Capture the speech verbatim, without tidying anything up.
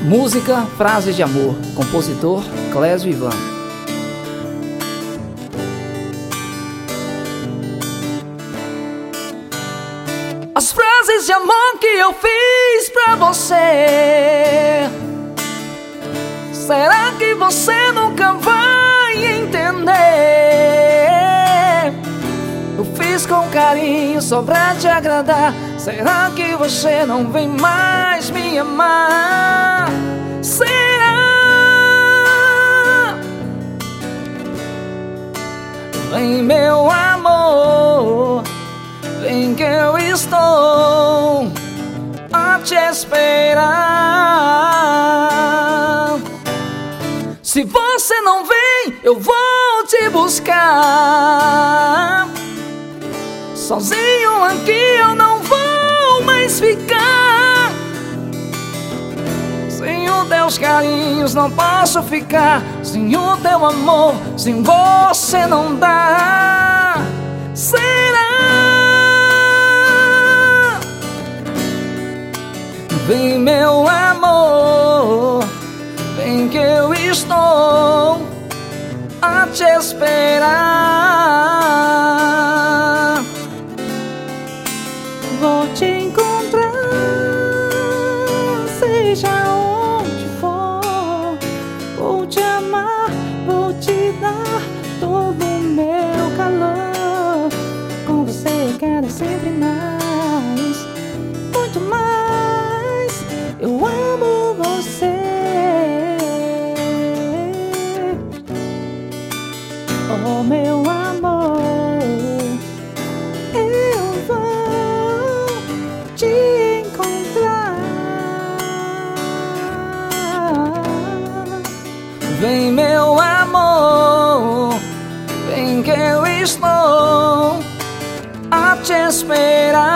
Música Frases de Amor, compositor Clésio Ivan. As frases de amor que eu fiz pra você, será que você nunca vai entender? Eu fiz com carinho só pra te agradar. Será que você não vem mais me amar? Será? Vem, meu amor, vem que eu estou a te esperar. Se você não vem, eu vou te buscar. Sozinho aqui eu não vou mais ficar. Sem os teus carinhos não posso ficar. Sem o teu amor, sem você não dá. Será? Vem, meu amor, vem que eu estou a te esperar. Vou te encontrar, seja onde for. Vou te amar, vou te dar todo o meu calor. Com você eu quero sempre mais, muito mais. Eu amo você. Oh, meu amor, eu vou te encontrar. Vem, meu amor, vem que eu estou a te esperar.